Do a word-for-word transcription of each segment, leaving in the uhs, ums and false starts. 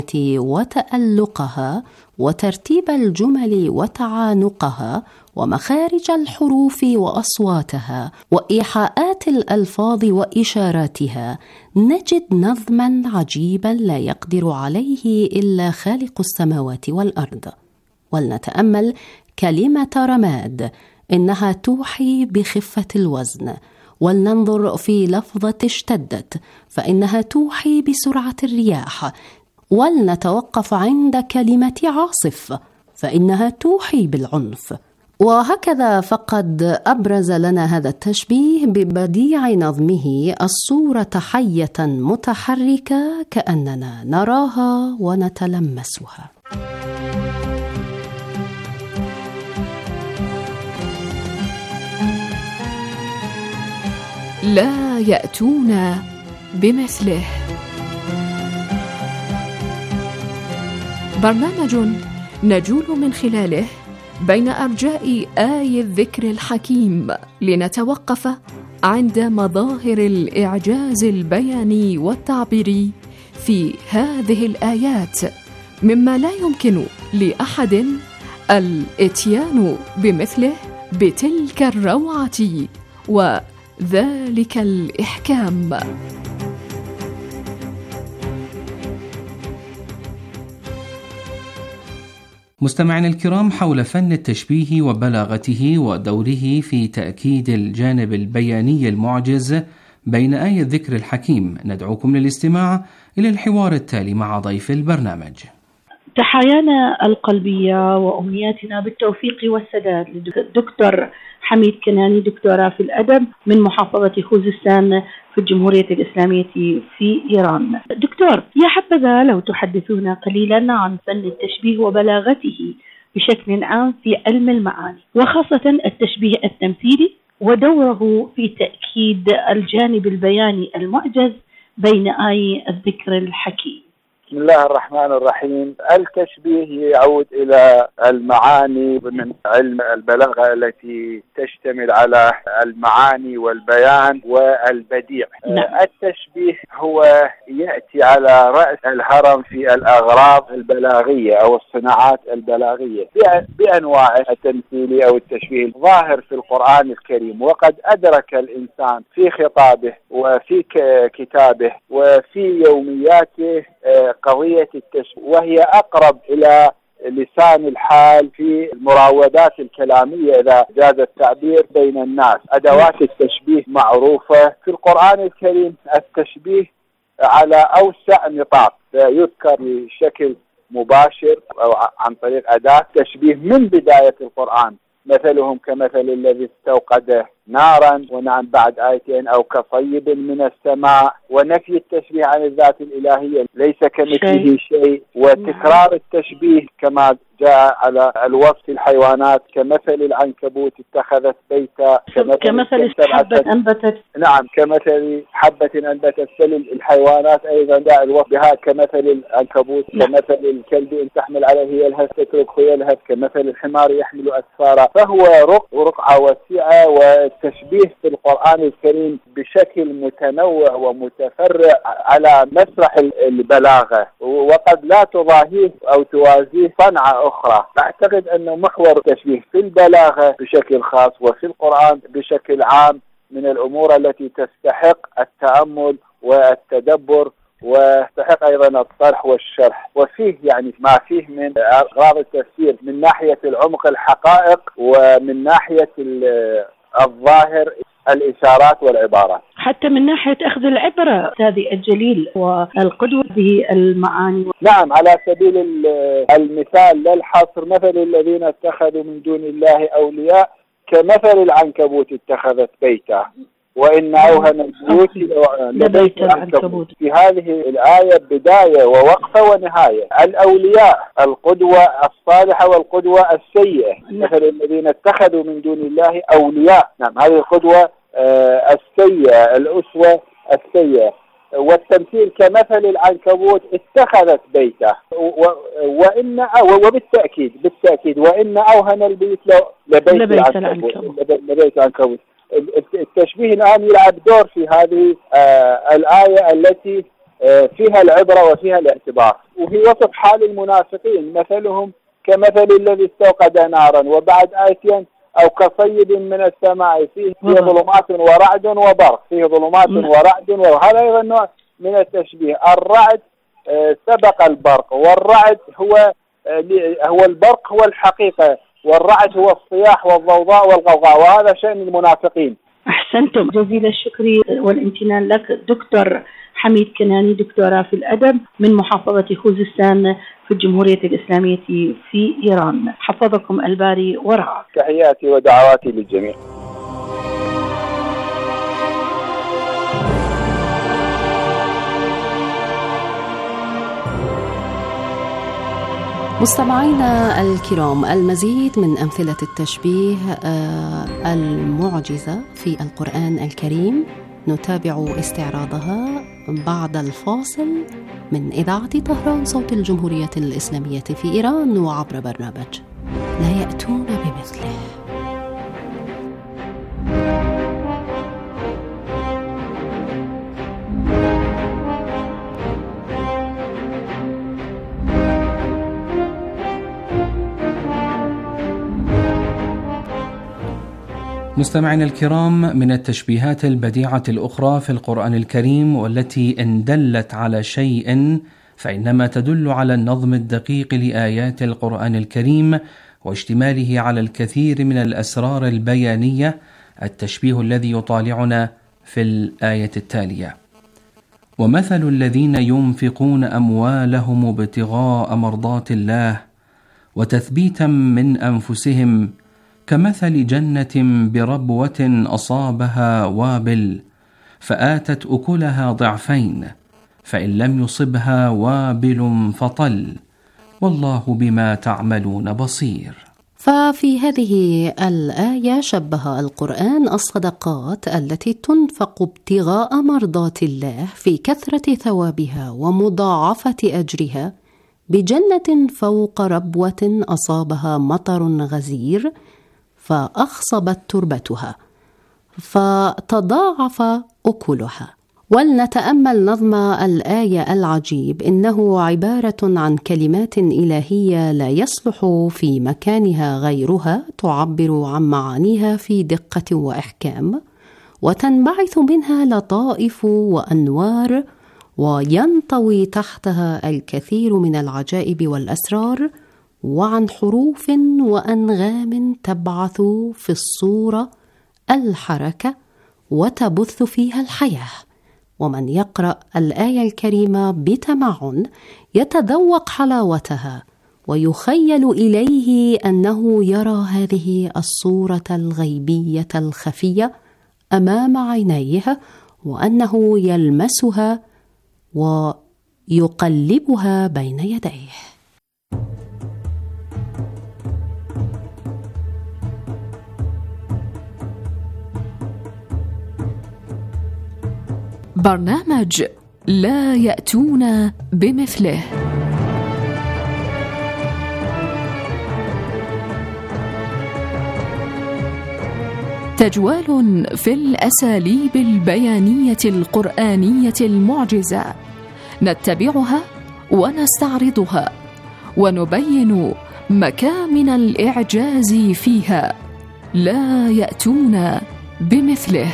وتألقها وترتيب الجمل وتعانقها ومخارج الحروف وأصواتها وإيحاءات الألفاظ وإشاراتها، نجد نظماً عجيباً لا يقدر عليه إلا خالق السماوات والأرض. ولنتأمل كلمة رماد، إنها توحي بخفة الوزن. ولننظر في لفظة اشتدت، فإنها توحي بسرعة الرياح. ولنتوقف عند كلمة عاصف، فإنها توحي بالعنف. وهكذا فقد أبرز لنا هذا التشبيه ببديع نظمه الصورة حية متحركة كأننا نراها ونتلمسها. لا يأتون بمثله. برنامج نجول من خلاله بين أرجاء آي الذكر الحكيم، لنتوقف عند مظاهر الإعجاز البياني والتعبيري في هذه الآيات، مما لا يمكن لأحد الإتيان بمثله بتلك الروعة وذلك الإحكام. مستمعينا الكرام، حول فن التشبيه وبلاغته ودوره في تأكيد الجانب البياني المعجز بين آي الذكر الحكيم، ندعوكم للاستماع إلى الحوار التالي مع ضيف البرنامج. تحايانا القلبية وأمنياتنا بالتوفيق والسداد للدكتور حميد كناني، دكتوراه في الأدب من محافظة خوزستان في الجمهورية الإسلامية في إيران. دكتور، يا حبذا لو تحدثونا قليلا عن فن التشبيه وبلاغته بشكل عام في علم المعاني، وخاصة التشبيه التمثيلي ودوره في تأكيد الجانب البياني المعجز بين آي الذكر الحكيم. بسم الله الرحمن الرحيم. التشبيه يعود إلى المعاني من علم البلاغة التي تشتمل على المعاني والبيان والبديع. نعم. التشبيه هو يأتي على رأس الهرم في الأغراض البلاغية أو الصناعات البلاغية بأنواع التمثيل أو التشبيه ظاهر في القرآن الكريم، وقد أدرك الإنسان في خطابه وفي كتابه وفي يومياته قضية التشبيه، وهي أقرب إلى لسان الحال في المراودات الكلامية إذا جاز التعبير بين الناس. أدوات التشبيه معروفة في القرآن الكريم. التشبيه على أوسع نطاق يذكر بشكل مباشر أو عن طريق أداة تشبيه من بداية القرآن، مثلهم كمثل الذي استوقد نارا، ونعم بعد آيتين أو كصيب من السماء، ونفي التشبيه عن الذات الإلهية ليس كمثله شيء، وتكرار التشبيه كما جاء على الوصف الحيوانات كمثل العنكبوت اتخذت بيتا، كمثل, كمثل حبة أنبتت نعم كمثل حبة أنبتت سلل. الحيوانات أيضا جاء الوصف بها كمثل العنكبوت، كمثل الكلب إن تحمل عليه يلهث تتركه يلهث، كمثل الحمار يحمل أسفارا. فهو رق رقعة واسعة، والتشبيه في القرآن الكريم بشكل متنوع ومتفرع على مسرح البلاغة، وقد لا تضاهيه أو توازيه صنعة أخرى. أعتقد أنه محور التشبيه في البلاغة بشكل خاص وفي القرآن بشكل عام من الأمور التي تستحق التأمل والتدبر، ويستحق أيضا الطرح والشرح، وفيه يعني ما فيه من أغراض التفسير من ناحية العمق الحقائق، ومن ناحية الظاهر الإشارات والعبارات، حتى من ناحية أخذ العبرة هذه الجليل والقدوة بالمعاني. نعم، على سبيل المثال لا الحصر، مثل الذين اتخذوا من دون الله أولياء كمثل العنكبوت اتخذت بيتا، وإن أوهن البيوت لبيت العنكبوت. في هذه الآية بداية ووقفة ونهاية. الأولياء القدوة الصالحة والقدوة السيئة، مثل الذين اتخذوا من دون الله أولياء. نعم، هذه القدوة السيئة، الأسوة السيئة. والتمثيل كمثل العنكبوت اتخذت بيته، وإن وبالتأكيد بالتأكيد وإن أوهن البيت لبيت العنكبوت. التشبيه الآن يلعب دور في هذه آه الآية التي فيها العبرة وفيها الاعتبار. وفي وصف حال المنافقين مثلهم كمثل الذي استوقد نارا وبعد آتيا أو كصيب من السماء فيه ظلمات ورعد وبرق، فيه ظلمات ورعد وبرق. هذا أيضا نوع من التشبيه. الرعد سبق البرق، والرعد هو هو البرق هو الحقيقة، والرعد هو الصياح والضوضاء والغوغاء، وهذا شأن المنافقين. أحسنتم، جزيل الشكر والامتنان لك دكتور حميد كناني، دكتوراه في الأدب من محافظة خوزستان في الجمهورية الإسلامية في إيران. حفظكم الباري ورعاك. تحياتي ودعواتي للجميع. مستمعينا الكرام، المزيد من أمثلة التشبيه المعجزة في القرآن الكريم نتابع استعراضها بعد الفاصل من إذاعة طهران صوت الجمهورية الإسلامية في إيران وعبر برنامج لا يأتون بمثله. مستمعينا الكرام، من التشبيهات البديعة الأخرى في القرآن الكريم والتي إن دلت على شيء فإنما تدل على النظم الدقيق لآيات القرآن الكريم واشتماله على الكثير من الأسرار البيانية، التشبيه الذي يطالعنا في الآية التالية: ومثل الذين ينفقون أموالهم ابتغاء مرضات الله وتثبيتا من أنفسهم كمثل جنة بربوة أصابها وابل فآتت أكلها ضعفين فإن لم يصبها وابل فطل والله بما تعملون بصير. ففي هذه الآية شبه القرآن الصدقات التي تنفق ابتغاء مرضات الله في كثرة ثوابها ومضاعفة أجرها بجنة فوق ربوة أصابها مطر غزير فأخصبت تربتها فتضاعف أكلها. ولنتأمل نظم الآية العجيب، إنه عبارة عن كلمات إلهية لا يصلح في مكانها غيرها، تعبر عن معانيها في دقة وإحكام، وتنبعث منها لطائف وأنوار، وينطوي تحتها الكثير من العجائب والأسرار، وعن حروف وأنغام تبعث في الصورة الحركة وتبث فيها الحياة. ومن يقرأ الآية الكريمة بتمعن يتذوق حلاوتها ويخيل إليه أنه يرى هذه الصورة الغيبية الخفية أمام عينيه، وأنه يلمسها ويقلبها بين يديه. برنامج لا يأتون بمثله. تجوال في الأساليب البيانية القرآنية المعجزة، نتبعها ونستعرضها ونبين مكامن الإعجاز فيها، لا يأتون بمثله.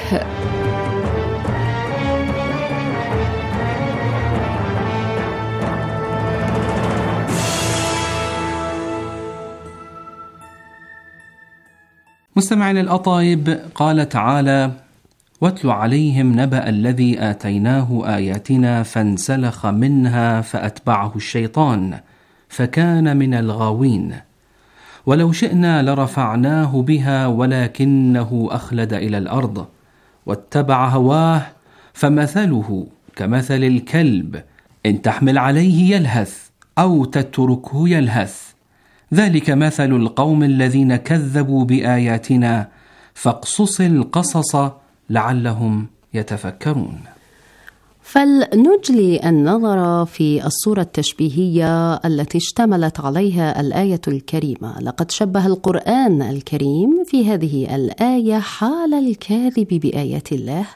مستمعين الأطايب، قال تعالى: واتل عليهم نبأ الذي آتيناه آياتنا فانسلخ منها فأتبعه الشيطان فكان من الغاوين ولو شئنا لرفعناه بها ولكنه أخلد إلى الأرض واتبع هواه فمثله كمثل الكلب إن تحمل عليه يلهث أو تتركه يلهث، ذلك مثل القوم الذين كذبوا بآياتنا فاقصص القصص لعلهم يتفكرون. فلنجلي النظر في الصورة التشبيهية التي اشتملت عليها الآية الكريمة. لقد شبه القرآن الكريم في هذه الآية حال الكاذب بآيات الله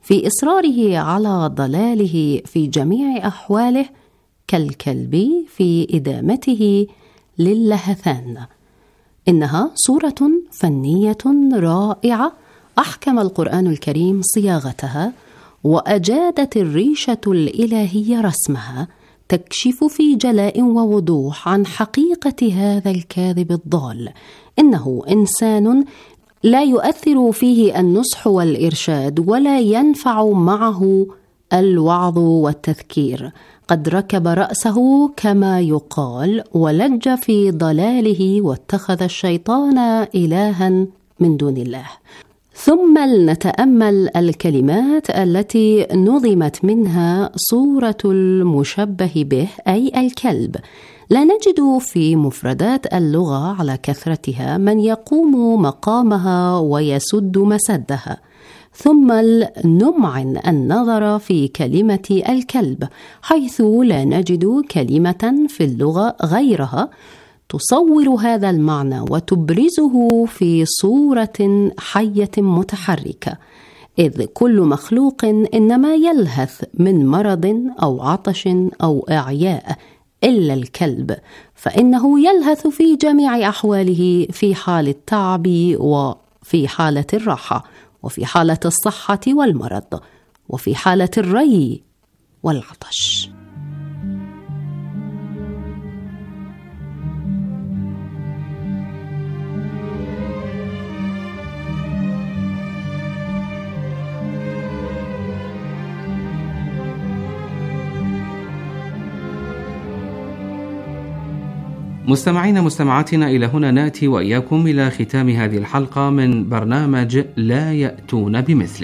في إصراره على ضلاله في جميع أحواله كالكلب في إدامته للهثان. إنها صورة فنية رائعة أحكم القرآن الكريم صياغتها، وأجادت الريشة الإلهية رسمها، تكشف في جلاء ووضوح عن حقيقة هذا الكاذب الضال. إنه إنسان لا يؤثر فيه النصح والإرشاد، ولا ينفع معه الوعظ والتذكير. قد ركب رأسه كما يقال ولج في ضلاله، واتخذ الشيطان إلها من دون الله. ثم لنتأمل الكلمات التي نظمت منها صورة المشبه به أي الكلب. لا نجد في مفردات اللغة على كثرتها من يقوم مقامها ويسد مسدها. ثم لنمعن النظر في كلمة الكلب، حيث لا نجد كلمة في اللغة غيرها تصور هذا المعنى وتبرزه في صورة حية متحركة، إذ كل مخلوق إنما يلهث من مرض أو عطش أو إعياء إلا الكلب، فإنه يلهث في جميع أحواله، في حال التعب وفي حالة الراحة، وفي حالة الصحة والمرض، وفي حالة الري والعطش. مستمعين مستمعاتنا، إلى هنا نأتي وإياكم إلى ختام هذه الحلقة من برنامج لا يأتون بمثله.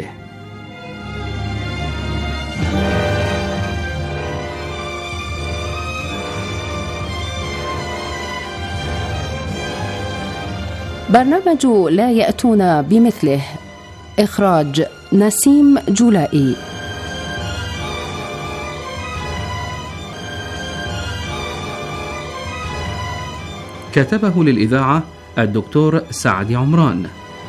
برنامج لا يأتون بمثله، إخراج نسيم جولائي. كتبه للإذاعة الدكتور سعد عمران.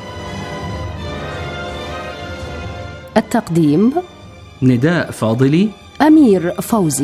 التقديم نداء فاضلي، أمير فوزي.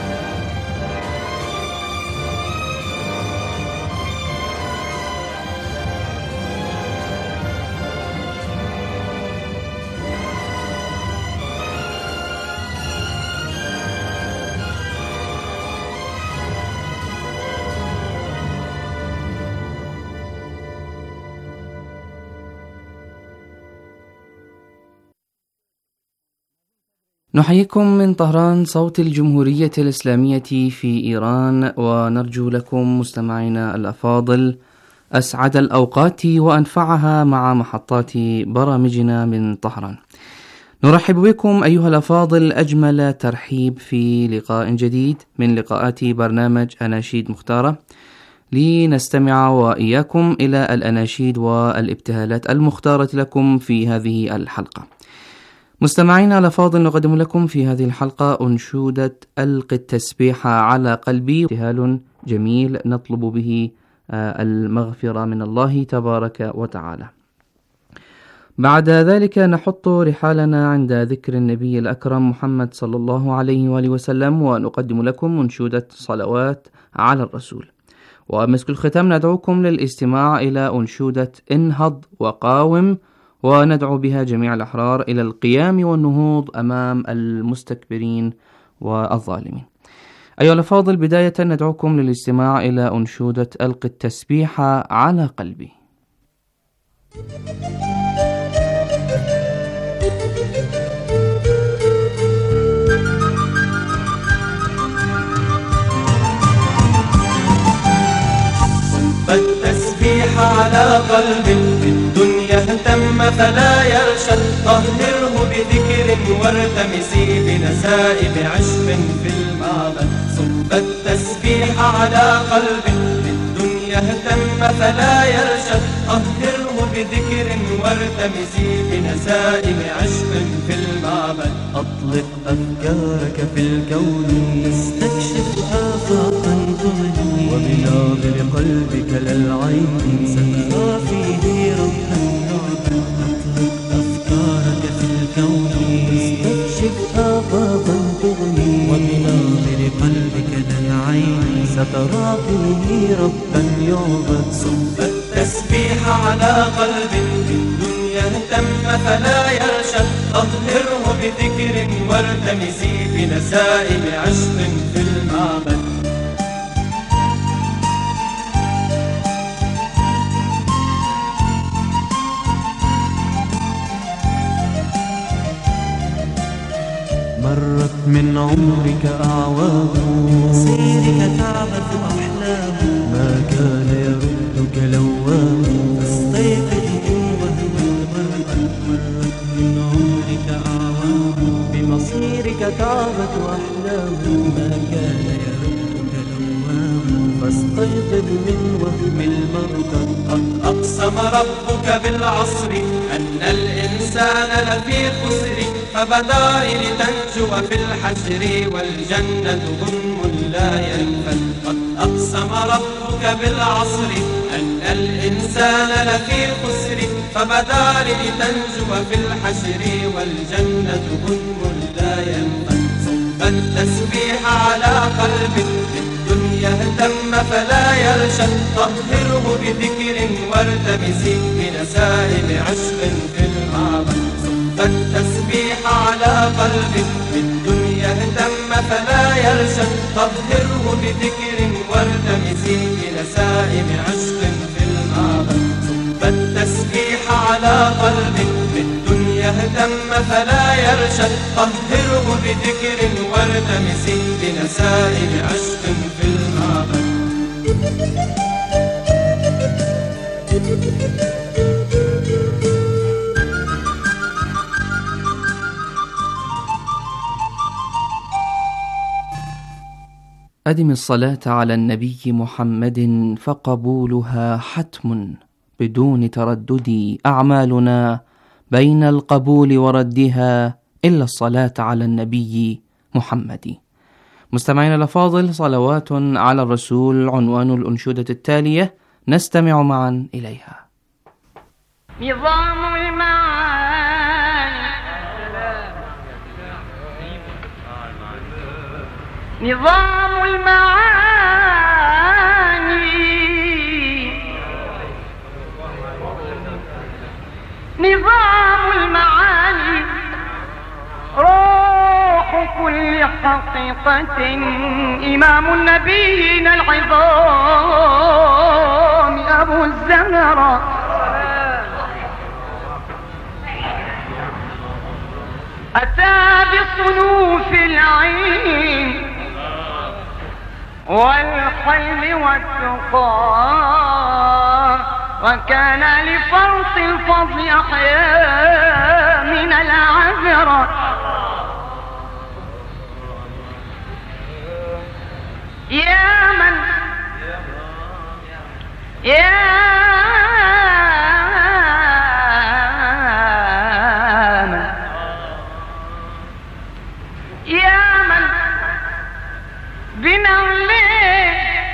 نحييكم من طهران صوت الجمهورية الإسلامية في إيران، ونرجو لكم مستمعينا الأفاضل أسعد الأوقات وأنفعها مع محطات برامجنا من طهران. نرحب بكم أيها الأفاضل أجمل ترحيب في لقاء جديد من لقاءات برنامج أناشيد مختارة، لنستمع وإياكم إلى الأناشيد والابتهالات المختارة لكم في هذه الحلقة. مستمعينا الأفاضل، نقدم لكم في هذه الحلقة أنشودة ألقي التسبيح على قلبي، ابتهال جميل نطلب به المغفرة من الله تبارك وتعالى. بعد ذلك نحط رحالنا عند ذكر النبي الأكرم محمد صلى الله عليه وآله وسلم، ونقدم لكم أنشودة صلوات على الرسول. ومسك الختام ندعوكم للاستماع إلى أنشودة انهض وقاوم، وندعو بها جميع الأحرار إلى القيام والنهوض أمام المستكبرين والظالمين. أيها الأفاضل، بداية ندعوكم للاستماع إلى أنشودة ألقي التسبيح على قلبي. فالتسبيح على قلب في الدنيا اهتم فلا يرشد، طهره بذكر وارتمسي بنسائب عشق في المعبد. صب التسبيح على قلب في الدنيا اهتم فلا يرشد، طهره بذكر وارتمسي بنسائب عشق في المعبد. أطلق أفكارك في الكون تستكشف آفاقا تغني، وبناظر قلبك للعين سترى فيه ربا يعبد. أطلق أفكارك في الكون يرى فيه ربا يعبد. صب التسبيح على قلب بالدنيا اهتم فلا يرشد، طهره بذكر وارتمسي بنسائم عشق في المعبد. مرت من عمرك أعوام، بمصيرك تعبث أحلام، ما كان يردك لوام، فاستيقظ من وهم المرأة. مرت من عمرك أعوام، بمصيرك تعبث أحلام، ما كان يردك لوام، فاستيقظ من وهم المرأة. قد أقسم ربك بالعصر أن الإنسان لفي خسر، فبدار لتنجو في الحشر والجنة غنم لا ينفد. قد أقسم ربك بالعصر أن الإنسان لفي خسر، فبدار لتنجو في الحشر والجنة غنم لا ينفد. صب التسبيح على قلب الدنيا اهتم فلا يرشد، طهره بذكر وارتمسي بنسائم عشق في المعبد. فالتسبيح على قلب بالدنيا اهتم فلا يرشد، طهره بذكر وارتمسي بنسائم عشق في المعبد. فالتسبيح على قلب بالدنيا اهتم فلا يرشد، طهره بذكر وارتمسي بنسائم عشق في المعبد. أدم الصلاة على النبي محمد فقبولها حتم بدون تردد، أعمالنا بين القبول وردها إلا الصلاة على النبي محمد. مستمعينا الأفاضل، صلوات على الرسول عنوان الأنشودة التالية، نستمع معا إليها. نظام المعاني نظام المعاني نظام المعاني روح كل حقيقة، إمام النبيين العظام أبو الزهراء. أتى بصنوف العين والحلم والتقى، وكان لفرط الفضل أحيا من العذرة. يا من يا من يا من بنعله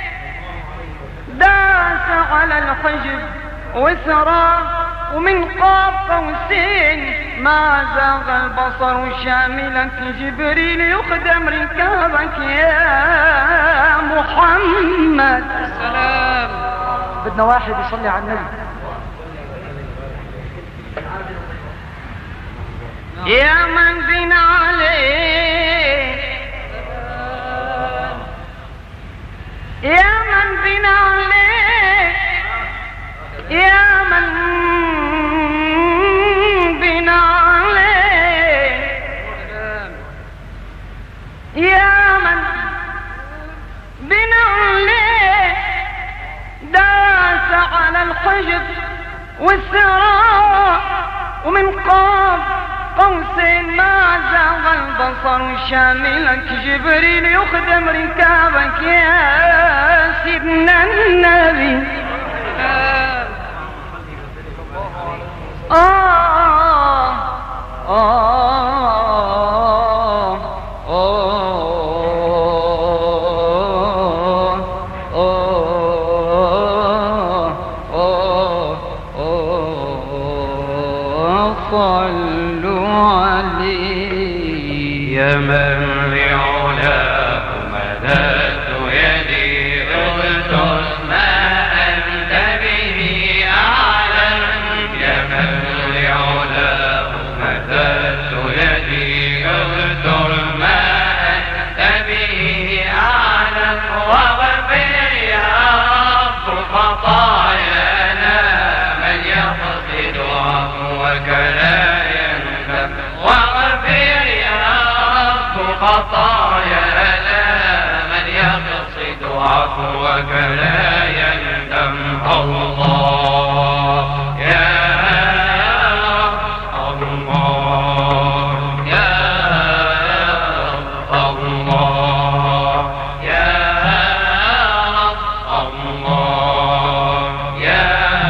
داس على الحجب وسرى، ومن قاب قوسين ما زاغ البصر شاملة جبريل يخدم ركابك يا محمد. السلام. بدنا واحد يصلي على النبي. يا من بنا عليه يا من بنا عليه يا من بنا عليه يا من بنا عليه داس على الحجب والسراء، ومن قاب قوسين ما زاغ البصر شاملك جبريل يخدم ركابك يا سيدنا النبي. آه آه صلوا عليه. يا من بعلاه مددت يدي عفوك لا يندم الله يا الله يا الله يا الله يا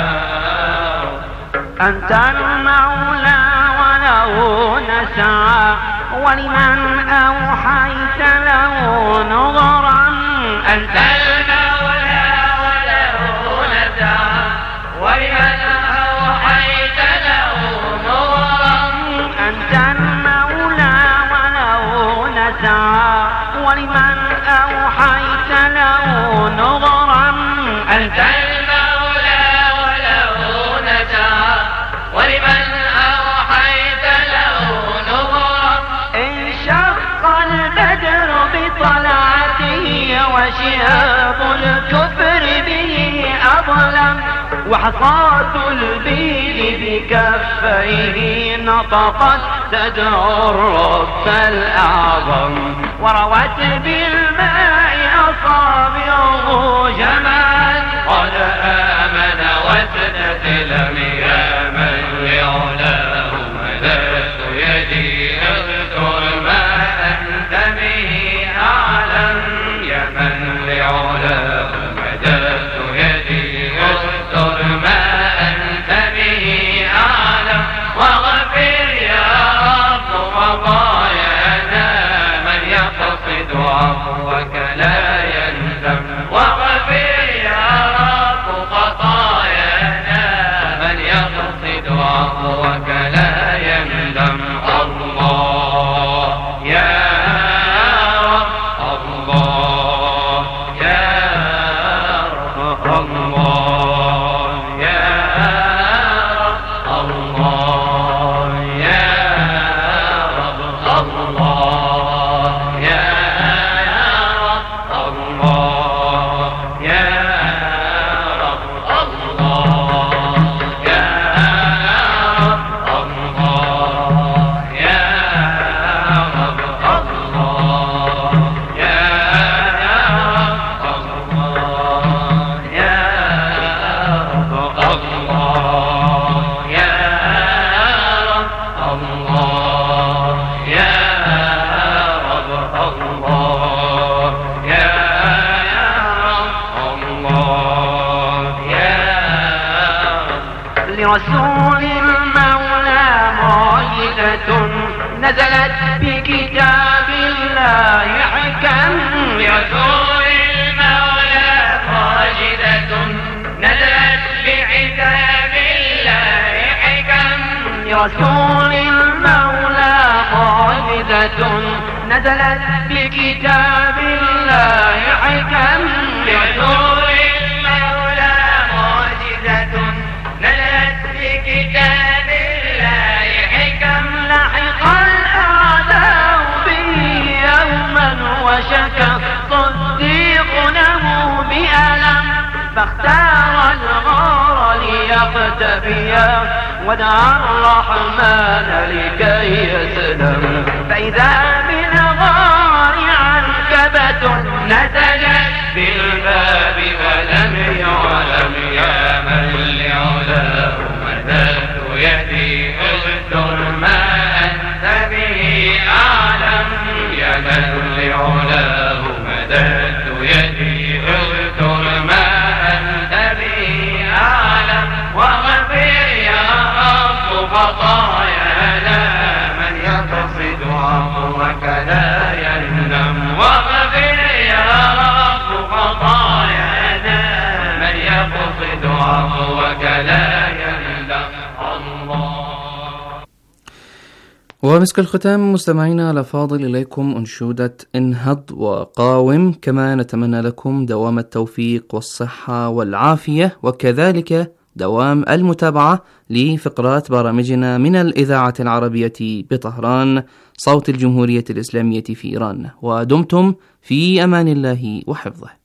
أنت المولى وله نسعى ولمن أوحيت له نظرا أنت المولى وله نسعى ولمن أوحيت له نظرا أنت المولى وله نسعى ولمن أوحيت له نظرا أنت المولى وله نسعى ولمن أوحيت له نظرا انشق البدر بطلعته وشهاب الكفر به أظلم وحصاة البيد بكفيه نطقت تدعو الرب الأعظم وروت بالماء أصابعه جمعا قد آمن واستسلم يا من لعلاه مددت يدي اغفر ما أنت به أعلم يا من لعلاه مددت يدي اغفر ما أنت به أعلم واغفر يا رب خطايانا من يقصد عفوك لا يندم واغفر يا رب خطايانا من يقصد عفوك لا يندم الله يا رب الله يا رب الله يا رب الله يا رب الله يا رب الله يا رب الله يا رب الله يا رب الله يا رب الله يا رب الله يا رب الله يا رب الله يا رب الله يا لرسول المولى معجزة نزلت بكتاب الله حكم لرسول المولى معجزة نزلت بكتاب الله حكم لرسول المولى معجزة نزلت بكتاب الله حكم لرسول المولى معجزة نزلت بكتاب الله حكم لحق الأعداء به يوما وشكى الصديق له بألم فاختار الغار ليقتبيا ودعا الرحمن لكي يسلم فإذا بالغار عنكبة نزلت بالباب ولم يعلم يا من لعلاه مددت يدي اغفر ما أنت به أعلم يا من لعلاه مددت يدي اغفر ما أنت به أعلم واغفر يا رب خطايانا من يقصد عفوك لا يندم واغفر يا رب خطايانا من يقصد عفوك لا يندم الله. ومسك الختام مستمعينا الأفاضل إليكم أنشودة انهض وقاوم، كما نتمنى لكم دوام التوفيق والصحة والعافية وكذلك دوام المتابعة لفقرات برامجنا من الإذاعة العربية بطهران صوت الجمهورية الإسلامية في إيران، ودمتم في أمان الله وحفظه.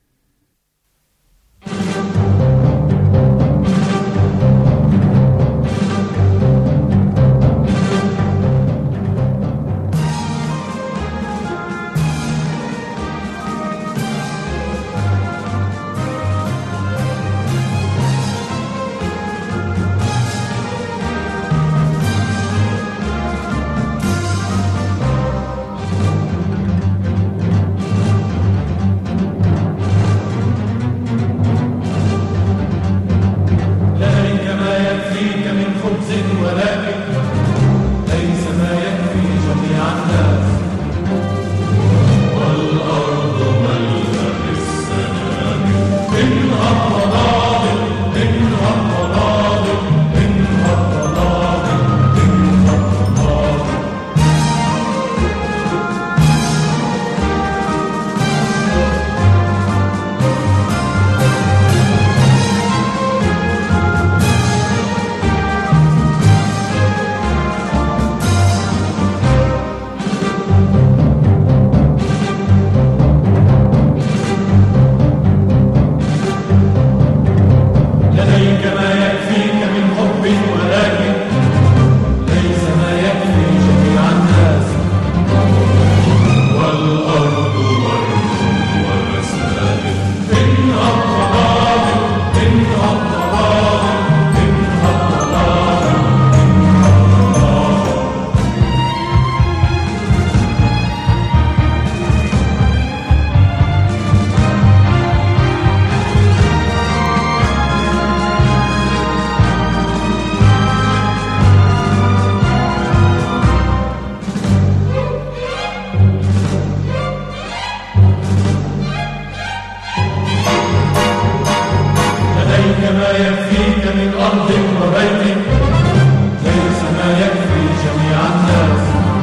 ما يكفيك من أرض وبيت، ليس ما يكفي جميع الناس.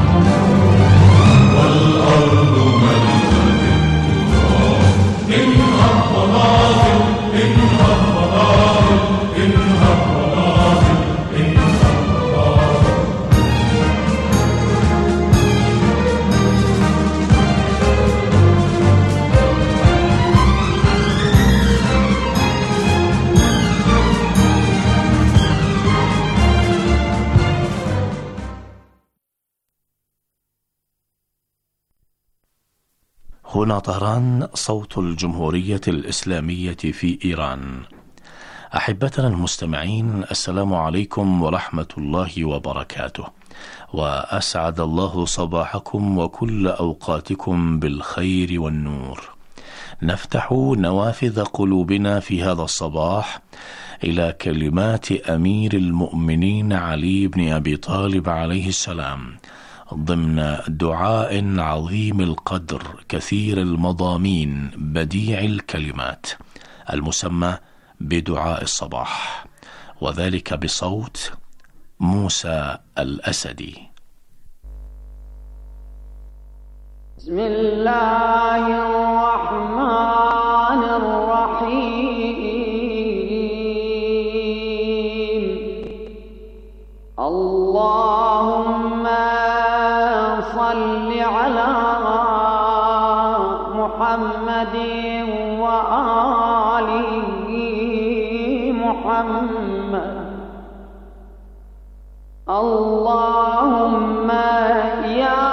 والأرض ملكة التراب، إنها الضلال، إنها الضلال، إنها الضلال، إنها الضلال. هنا طهران، صوت الجمهورية الإسلامية في إيران. أحبتنا المستمعين، السلام عليكم ورحمة الله وبركاته، وأسعد الله صباحكم وكل أوقاتكم بالخير والنور. نفتح نوافذ قلوبنا في هذا الصباح إلى كلمات أمير المؤمنين علي بن أبي طالب عليه السلام، ضمن دعاء عظيم القدر كثير المضامين بديع الكلمات، المسمى بدعاء الصباح، وذلك بصوت موسى الأسدي. بسم الله الرحمن الرحيم. اللهم صل على محمد وآل محمد. اللهم يا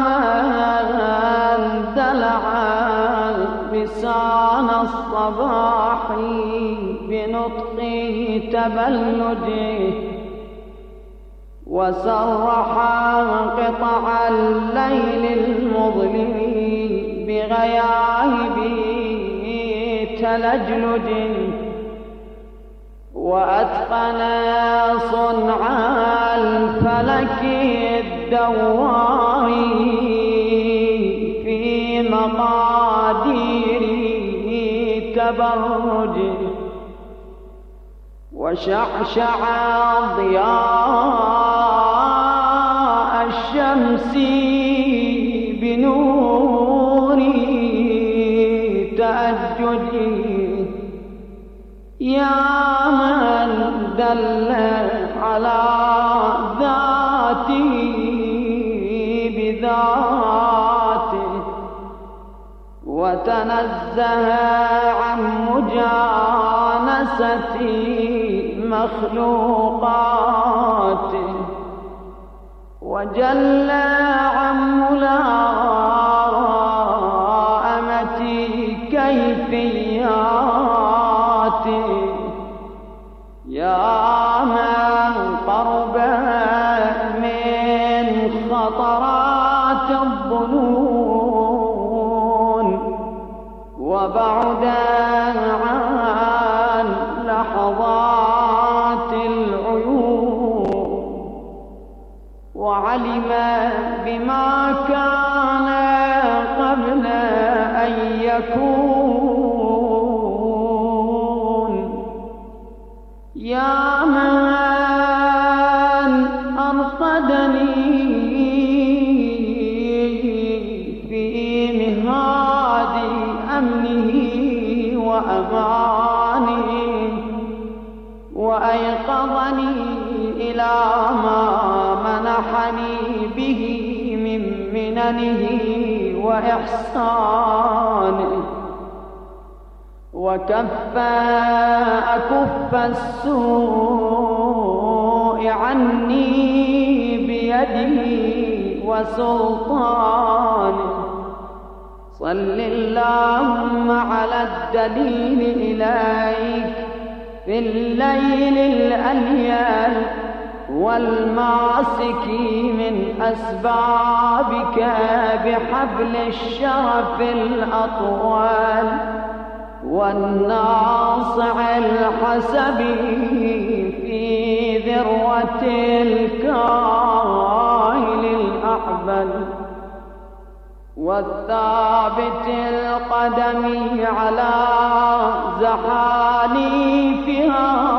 من دلع لسان الصباح بنطق تبلده، وسرح قطع الليل المظلم بغياهب تلجلج، وأتقن صنع الفلك الدوائي في مقادير تبرج، وشعشع ضياء الشمس بنور تأجج، يا من دل على ذاته بذاته، وتنزه عن مجانسة مخلوقاته، وجل عن ملائمة كيفياته، يا من قرب من خطرات الظنون، وبعد عن لحظات العيون، وعلم بما كان قبل أن يكون، يا من أرقدني في مهاد أمنه وأمانه، وأيقظني إلى ما منحني به من مننه وإحسانه، وكف أكف السوء عني بيده وسلطانه. صل اللهم على الدليل إليك في الليل الأليل، والماسك من أسبابك بحبل الشرف الأطول، والناصع الحسب في ذروة الكاهل الأحبل، والثابت القدم على زحاليفها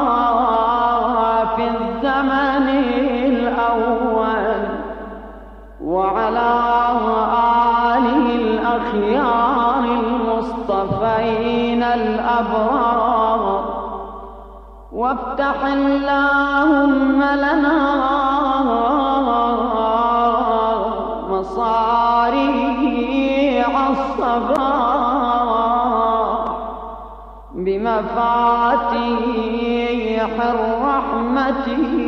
الأبرار وافتح اللهم لنا مصاريع الصباح بمفاتيح الرحمة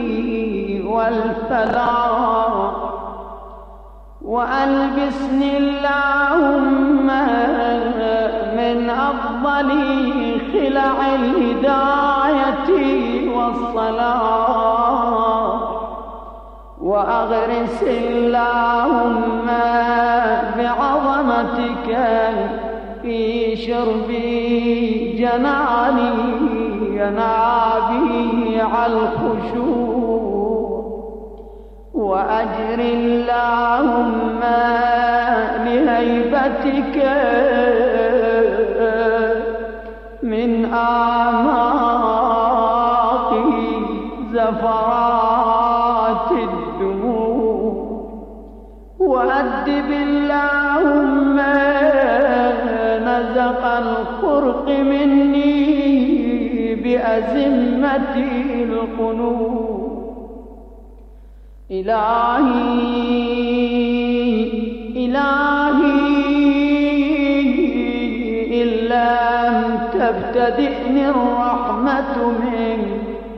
والفلاح وألبسني اللهم من أفضل خلع الهداية والصلاح وأغرس اللهم بعظمتك في شرب جناني ينابيع الخشوع وأجر اللهم لهيبتك من أعماق زفرات الدموع وأدب اللهم نزق الخرق مني بأزمة القنوط إلهي إلهي إن لم تبتدئني الرحمة منك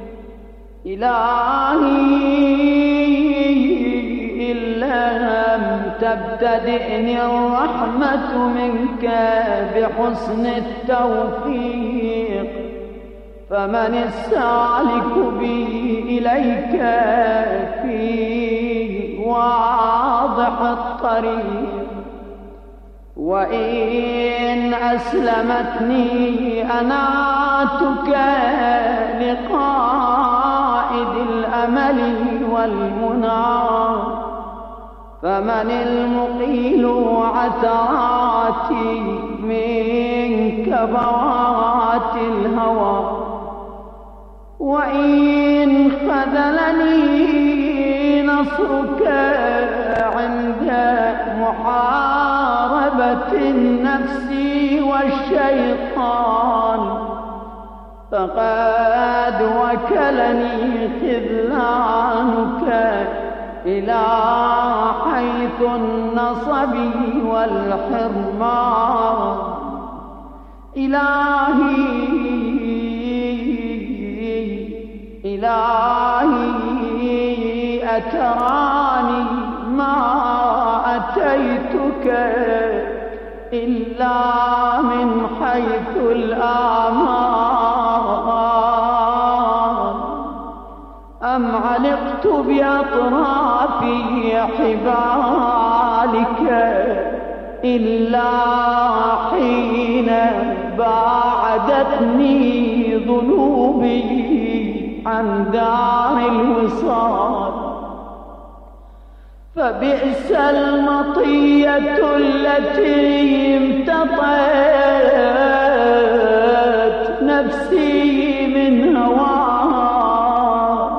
إلهي إن لم تبتدئني الرحمة منك بحسن التوفيق فمن السالك بي إليك في واضح الطريق وإن أسلمتني أناتك لقائد الأمل والمنى فمن المقيل عثراتي من كبوات الهوى وإن خذلني نصرك عند محاربة النفس والشيطان فقد وكلني خذلانك إلى حيث النصب والحرمان إلهي إلهي أتراني ما أتيتك إلا من حيث الآمال أم علقت بأطراف حبالك إلا حين باعدتني ذنوبي عن دار الوصال فبئس المطية التي امتطت نفسي من هواها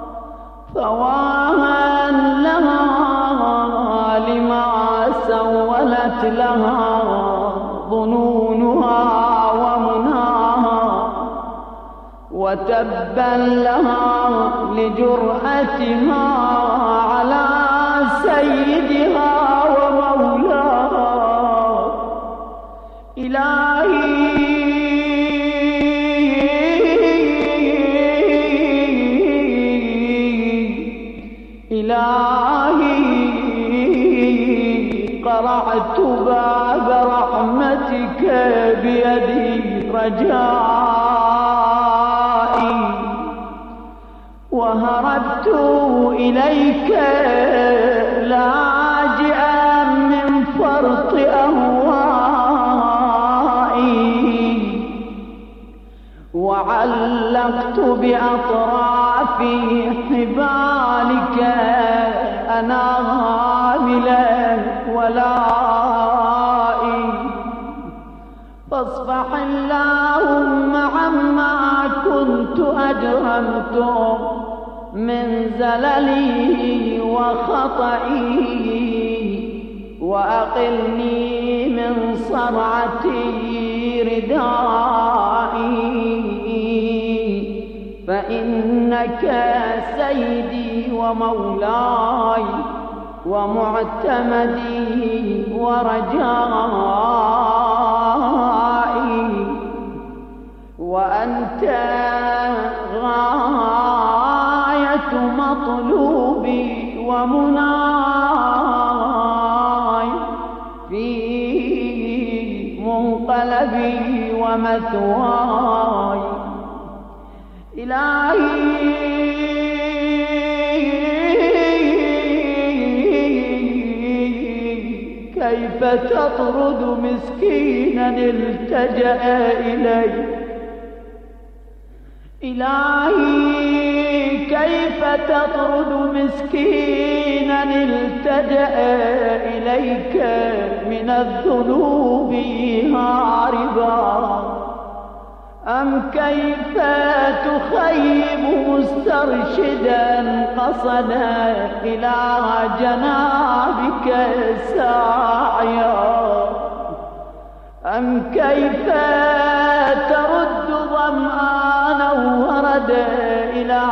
فواها لها لما سولت لها ظنونها ومناها وتبا لها لجرأتها على سيدها ومولاها إلهي إلهي قرعت باب رحمتك بيدي رجائي وهربت إليك لاجئا من فرط أهوائي وعلقت بأطراف حبالك أنامل ولائي فاصفح اللهم عما كنت أجرمت من زللي وخطئي وأقلني من صرعتي ردائي، فإنك سيدي ومولاي ومعتمدي ورجائي، وأنت غاية مطلوبي ومناي في منقلبي ومثواي. إلهي كيف تطرد مسكينا التجأ إليك، إلهي كيف تطرد مسكينا التجأ إليك من الذنوب هاربا، أم كيف تخيب مسترشدا قصدا إلى جنابك ساعيا، أم كيف ترد ظمآنا وردا إلى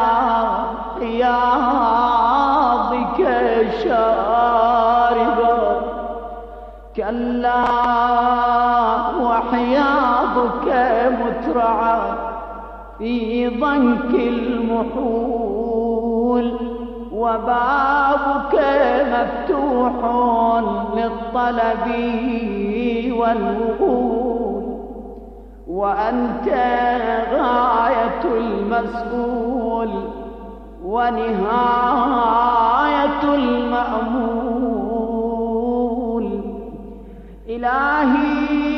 حياضك شاربا. كلا وحياضك مترعى في ضنك المحول، وبابك مفتوح للطلب والوصول، وأنت غاية المسؤول ونهاية المأمول. إلهي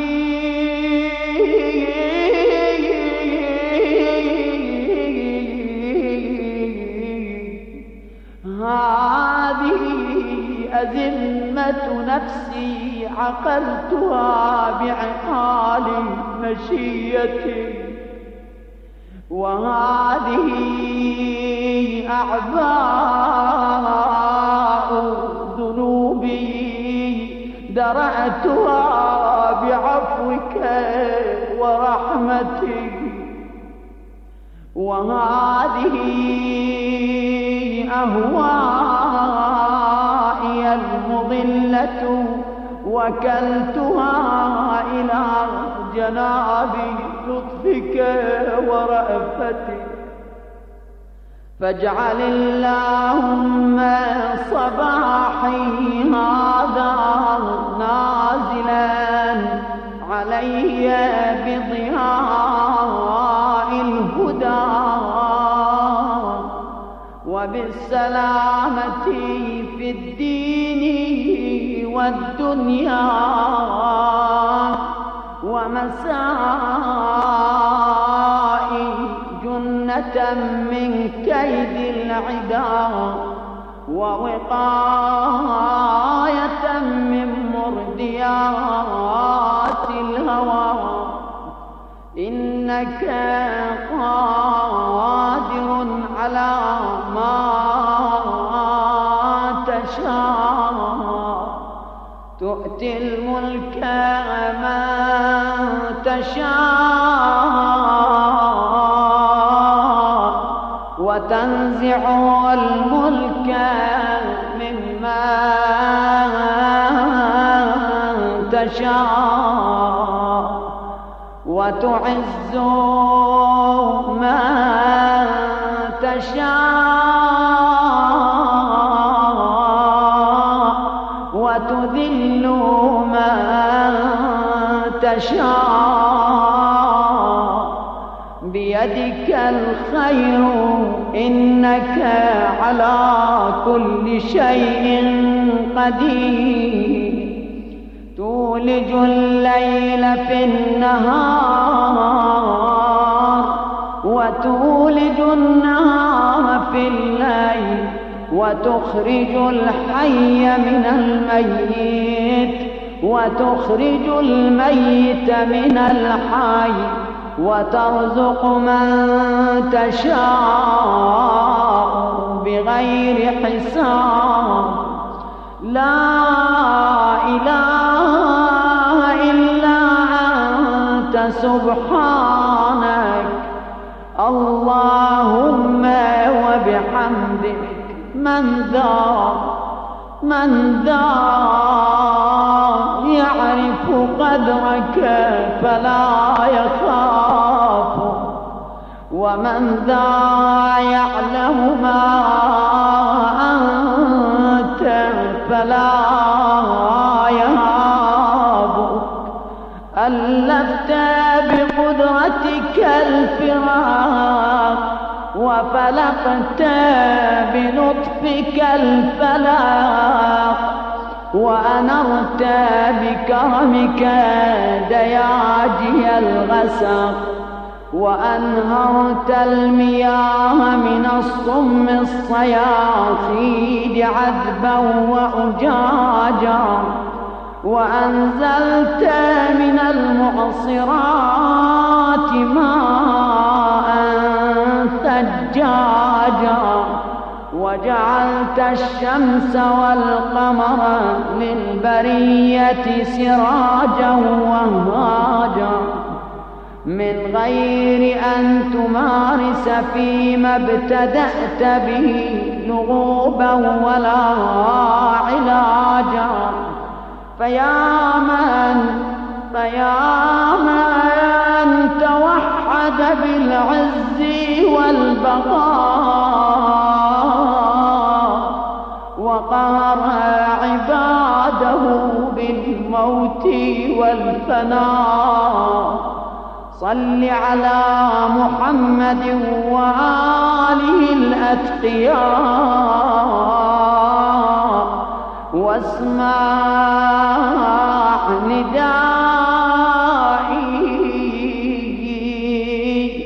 هذه أزمة نفسي عقلتها بعقال مشيتي، وهذه أعباء ذنوبي درأتها بعفوك ورحمتي، وهذه أهوائي المضلة وكلتها إلى جناب لطفك ورأفتك. فاجعل اللهم صباحي هذا نازلا علي بضياء الهدى وبالسلامة في الدين والدنيا، ومسائي جنة من كيد العدا، ووقاية من مرديات الهوى. إنك قادر على ما تشاء، تؤتي الملك من تشاء، وتنزع الملك ممن تشاء، وتعز من تشاء، وتذل من تشاء، بيدك الخير إنك على كل شيء قدير. تولج الليل في النهار، وتولج النهار في الليل، وتخرج الحي من الميت، وتخرج الميت من الحي، وترزق من تشاء بغير حساب. لا إله إلا أنت سبحانك اللهم وبحمدك من ذا من ذا يعرف قدرك فلا يخاف ومن ذا يعلم ما أنت فلا يهابك ألفت بقدرتك الفراق وفلقت بلطفك الفلاق وأنرت بكرمك دياجي الغسق وأنهرت المياه من الصم الصياصيد عذبا وأجاجا وأنزلت من المعصرات ماء ثجاجا وجعلت الشمس والقمر للبرية سراجا وهاجا من غير أن تمارس فيما ابتدأت به لغوبا ولا علاجا فيا من فيا من توحد بالعز والبقاء وقهر عباده بالموت والفناء صل على محمد وآله الأتقياء واسمع ندائي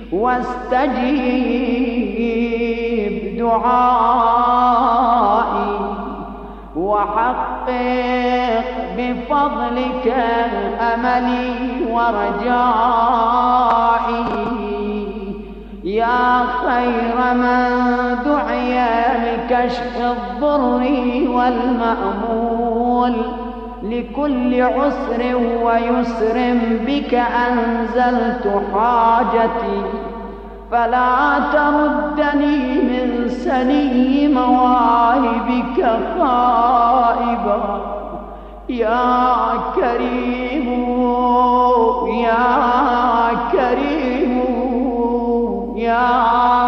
واستجيب دعائي وحقق بفضلك أملي ورجائي يا خير من دعي لكشف الضر والمأمول لكل عسر ويسر بك أنزلت حاجتي فلا تردني من سني مواهبك خائبا يا كريم يا كريم يا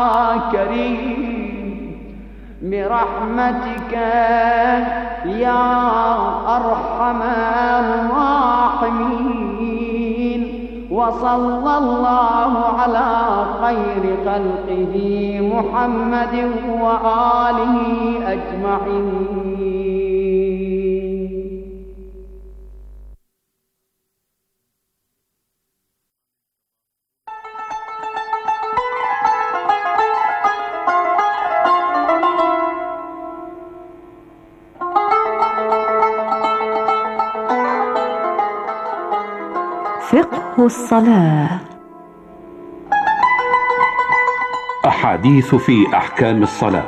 كريم برحمتك يا أرحم الراحمين وصلى الله على خير خلقه محمد وآله أجمعين. فقه الصلاة. أحاديث في أحكام الصلاة.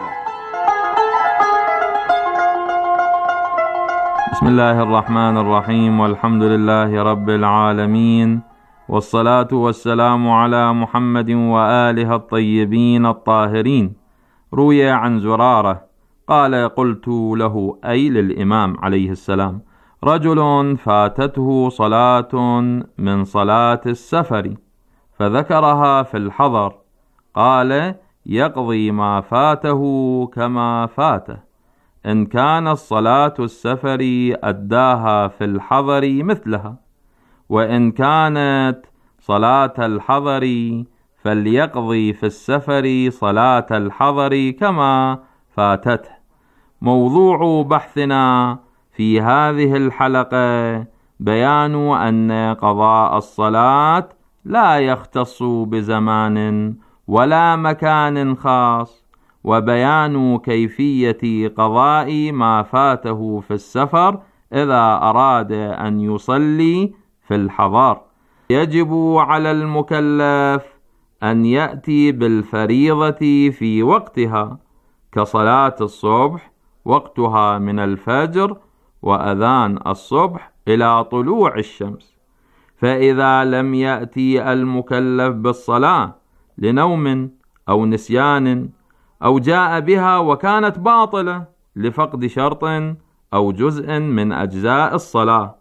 بسم الله الرحمن الرحيم والحمد لله رب العالمين والصلاة والسلام على محمد وآله الطيبين الطاهرين. روي عن زرارة قال قلت له أي للإمام عليه السلام رجل فاتته صلاة من صلاة السفر فذكرها في الحضر قال يقضي ما فاته كما فاته إن كان الصلاة السفر أداها في الحضر مثلها وإن كانت صلاة الحضر فليقضي في السفر صلاة الحضر كما فاتته. موضوع بحثنا في هذه الحلقة بيان أن قضاء الصلاة لا يختص بزمان ولا مكان خاص وبيان كيفية قضاء ما فاته في السفر إذا أراد أن يصلي في الحضر. يجب على المكلف أن يأتي بالفريضة في وقتها كصلاة الصبح وقتها من الفجر وأذان الصبح إلى طلوع الشمس. فإذا لم يأتي المكلف بالصلاة لنوم أو نسيان أو جاء بها وكانت باطلة لفقد شرط أو جزء من أجزاء الصلاة،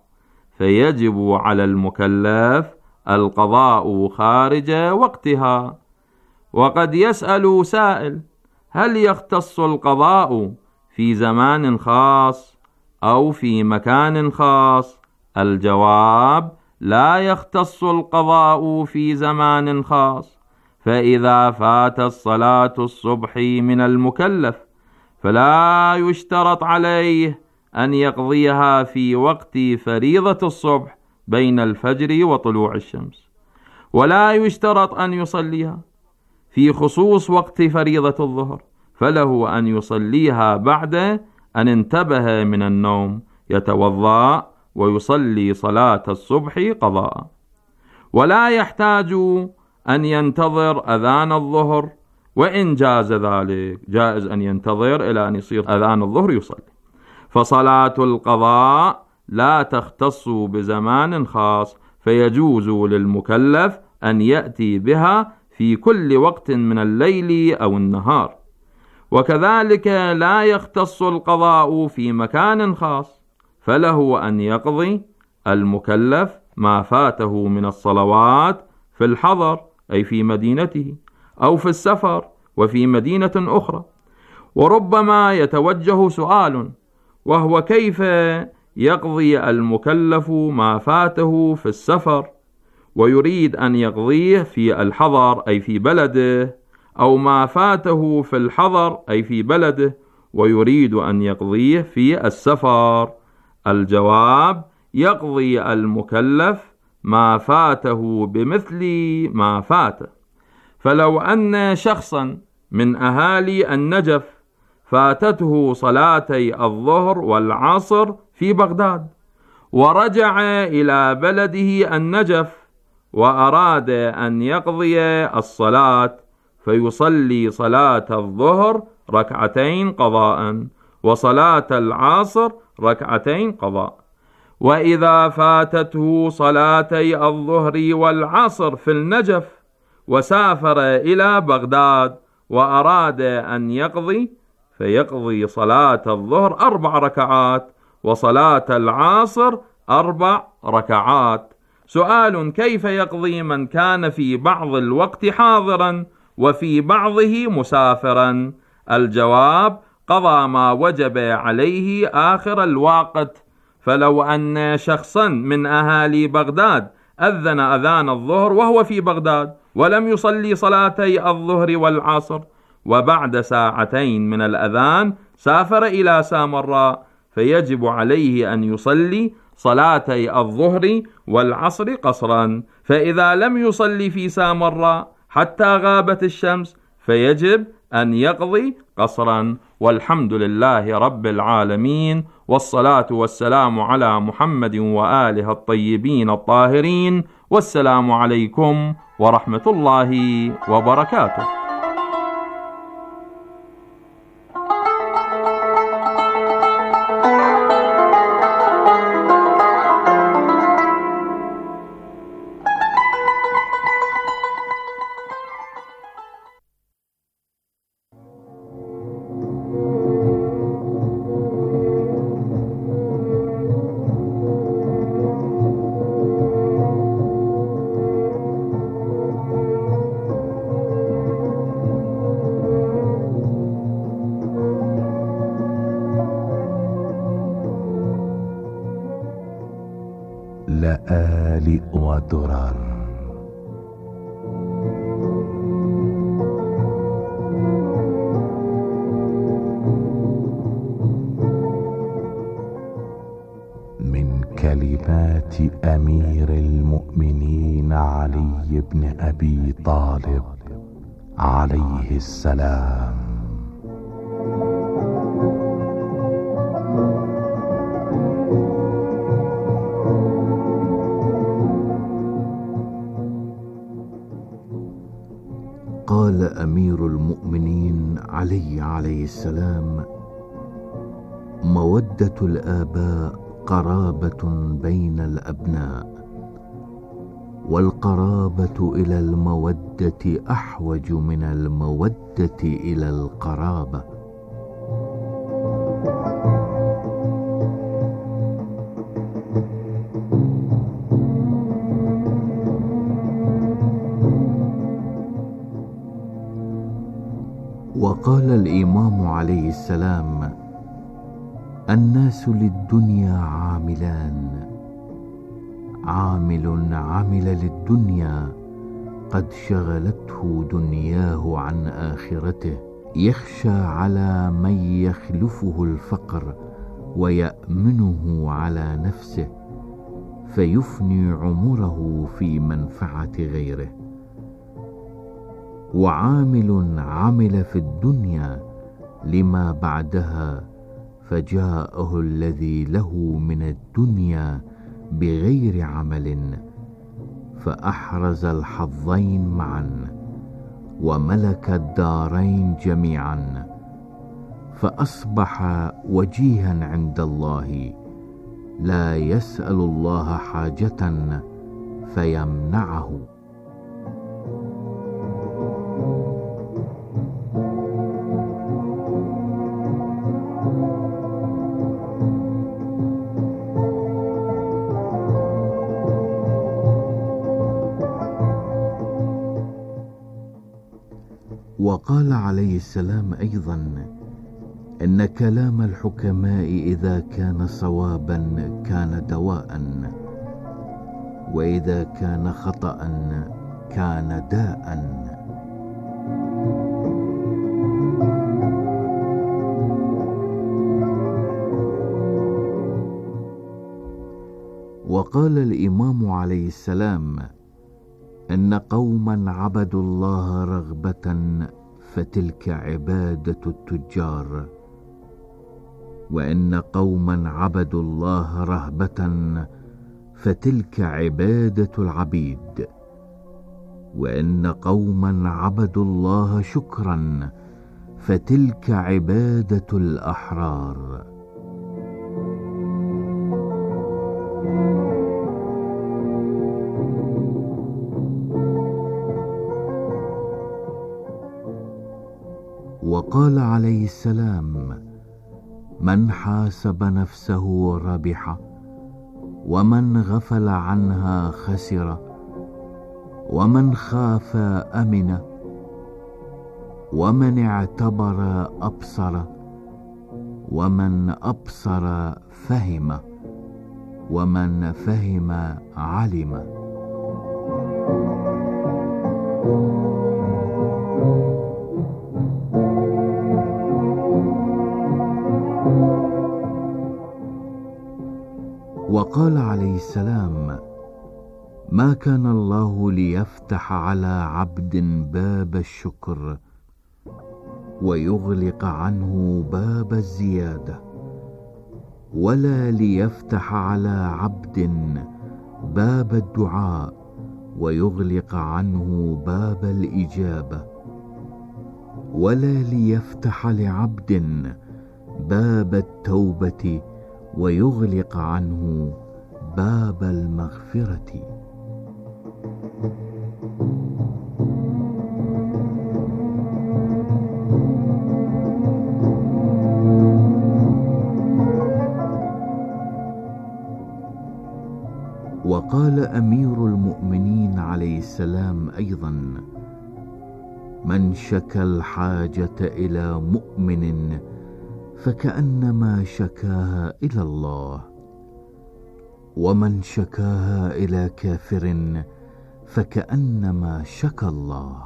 فيجب على المكلف القضاء خارج وقتها. وقد يسأل سائل: هل يختص القضاء في زمان خاص أو في مكان خاص؟ الجواب: لا يختص القضاء في زمان خاص، فإذا فات الصلاة الصبح من المكلف فلا يشترط عليه أن يقضيها في وقت فريضة الصبح بين الفجر وطلوع الشمس، ولا يشترط أن يصليها في خصوص وقت فريضة الظهر، فله أن يصليها بعد أن انتبه من النوم، يتوضأ ويصلي صلاة الصبح قضاء. ولا يحتاج أن ينتظر أذان الظهر، وإن جاز ذلك جائز أن ينتظر إلى أن يصير أذان الظهر يصلي. فصلاة القضاء لا تختص بزمان خاص، فيجوز للمكلف أن يأتي بها في كل وقت من الليل أو النهار. وكذلك لا يختص القضاء في مكان خاص، فله أن يقضي المكلف ما فاته من الصلوات في الحضر أي في مدينته، أو في السفر وفي مدينة أخرى. وربما يتوجه سؤال، وهو: كيف يقضي المكلف ما فاته في السفر ويريد أن يقضيه في الحضر أي في بلده، أو ما فاته في الحضر أي في بلده ويريد أن يقضيه في السفر؟ الجواب: يقضي المكلف ما فاته بمثل ما فاته. فلو أن شخصا من أهالي النجف فاتته صلاتي الظهر والعصر في بغداد، ورجع إلى بلده النجف وأراد أن يقضي الصلاة، فيصلي صلاة الظهر ركعتين قضاء وصلاة العصر ركعتين قضاء. وإذا فاتته صلاتي الظهر والعصر في النجف وسافر إلى بغداد وأراد أن يقضي، فيقضي صلاة الظهر أربع ركعات وصلاة العصر أربع ركعات. سؤال: كيف يقضي من كان في بعض الوقت حاضرا وفي بعضه مسافرا؟ الجواب: قضى ما وجب عليه آخر الوقت. فلو أن شخصا من أهالي بغداد أذن أذان الظهر وهو في بغداد ولم يصلي صلاتي الظهر والعصر، وبعد ساعتين من الأذان سافر إلى سامراء، فيجب عليه أن يصلي صلاتي الظهر والعصر قصرا. فإذا لم يصلي في سامراء حتى غابت الشمس فيجب أن يقضي قصرا. والحمد لله رب العالمين، والصلاة والسلام على محمد وآله الطيبين الطاهرين، والسلام عليكم ورحمة الله وبركاته. لآلئ ودرر. من كلمات أمير المؤمنين علي بن أبي طالب عليه السلام. قال أمير المؤمنين علي عليه السلام: مودة الآباء قرابة بين الأبناء، والقرابة إلى المودة أحوج من المودة إلى القرابة. وقال الإمام عليه السلام: الناس للدنيا عاملان، عامل عمل للدنيا قد شغلته دنياه عن آخرته، يخشى على من يخلفه الفقر ويأمنه على نفسه، فيفني عمره في منفعة غيره. وعامل عمل في الدنيا لما بعدها، فجاءه الذي له من الدنيا بغير عمل، فأحرز الحظين معا وملك الدارين جميعا، فأصبح وجيها عند الله، لا يسأل الله حاجة فيمنعه. وقال عليه السلام أيضا: إن كلام الحكماء إذا كان صوابا كان دواء، وإذا كان خطأ كان داء. وقال الإمام عليه السلام: إن قوما عبدوا الله رغبة فتلك عبادة التجار، وإن قوما عبدوا الله رهبة فتلك عبادة العبيد، وإن قوما عبدوا الله شكرا فتلك عبادة الأحرار. وقال عليه السلام: من حاسب نفسه ربح، ومن غفل عنها خسر، ومن خاف أمن، ومن اعتبر أبصر، ومن أبصر فهم، ومن فهم علم. وقال عليه السلام: ما كان الله ليفتح على عبد باب الشكر ويغلق عنه باب الزيادة، ولا ليفتح على عبد باب الدعاء ويغلق عنه باب الإجابة، ولا ليفتح لعبد باب التوبة ويغلق عنه باب المغفرة. وقال أمير المؤمنين عليه السلام أيضا: من شكى الحاجة إلى مؤمن فكأنما شكاها إلى الله، ومن شكاها إلى كافر فكأنما شكى الله.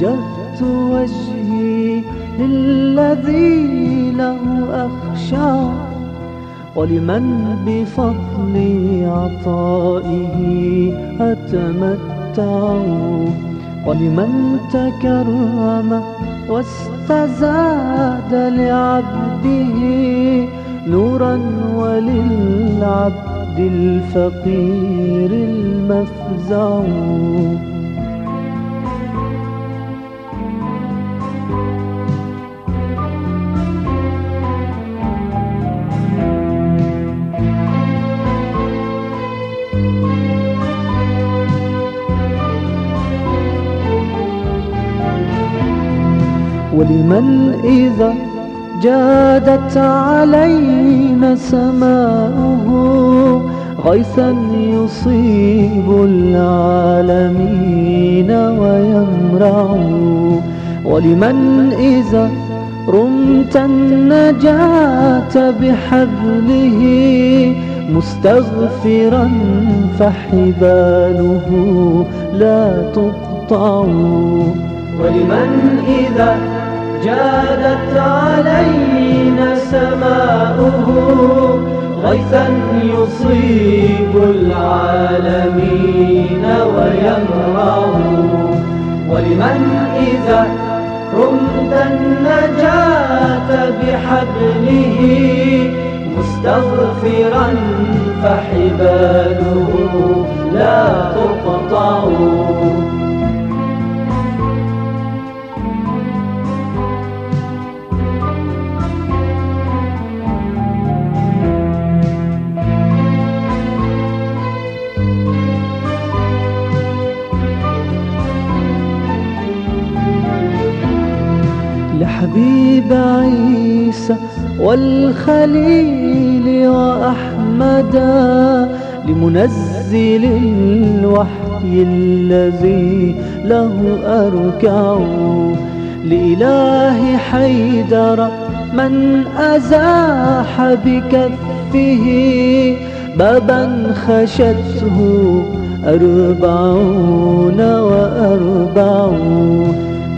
وجهت وجهي للذي له أخشى ولمن بفضل عطائه أتمتع ولمن تكرم واستزاد لعبده نورا وللعبد الفقير المفزع ولمن إذا جادت علينا سماؤه غيثا يصيب العالمين ويمرع ولمن إذا رمت النجاة بحبله مستغفرا فحباله لا تقطع ولمن إذا جادت علينا سماؤه غيثا يصيب العالمين ويمرع ولمن إذا رمت النجاة بحبله مستغفرا فحباله لا تقطع لحبيب عيسى والخليل وأحمدا لمنزل الوحي الذي له أركع لإله حيدر من أزاح بكفه بابا خشته أربعون وأربعون